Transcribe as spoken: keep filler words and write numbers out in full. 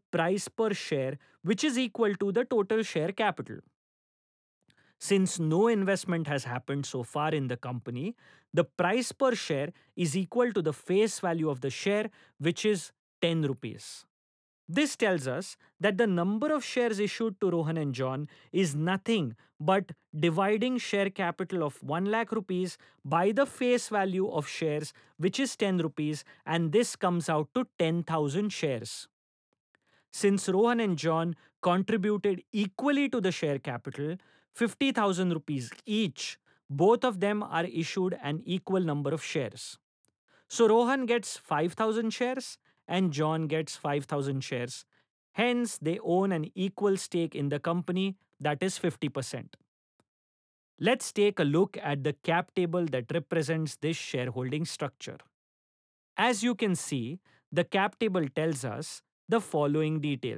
price per share, which is equal to the total share capital. Since no investment has happened so far in the company, the price per share is equal to the face value of the share, which is ten rupees. This tells us that the number of shares issued to Rohan and John is nothing but dividing share capital of one lakh rupees by the face value of shares, which is ten rupees, and this comes out to ten thousand shares. Since Rohan and John contributed equally to the share capital, fifty thousand rupees each, both of them are issued an equal number of shares. So Rohan gets five thousand shares and John gets five thousand shares. Hence, they own an equal stake in the company, that is fifty percent. Let's take a look at the cap table that represents this shareholding structure. As you can see, the cap table tells us the following details.